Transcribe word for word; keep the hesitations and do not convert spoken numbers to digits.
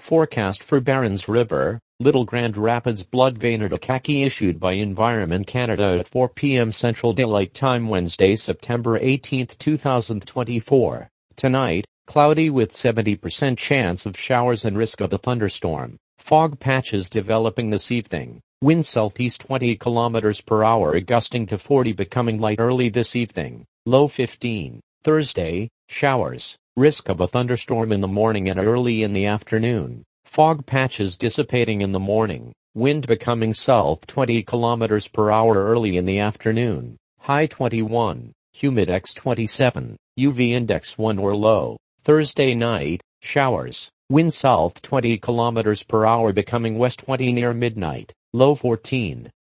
Forecast for Barrens River, Little Grand Rapids Blood Vein at Akaki issued by Environment Canada at four p m Central Daylight Time Wednesday, September eighteenth, two thousand twenty-four. Tonight, cloudy with seventy percent chance of showers and risk of a thunderstorm. Fog patches developing this evening. Wind southeast twenty kilometers per hour gusting to forty, becoming light early this evening. Low fifteen. Thursday, showers. Risk of a thunderstorm in the morning and early in the afternoon. Fog patches dissipating in the morning. Wind becoming south twenty kilometers per hour early in the afternoon. High twenty-one. Humidex twenty-seven. U V index one or low. Thursday night, showers. Wind south twenty kilometers per hour becoming west twenty near midnight. Low fourteen.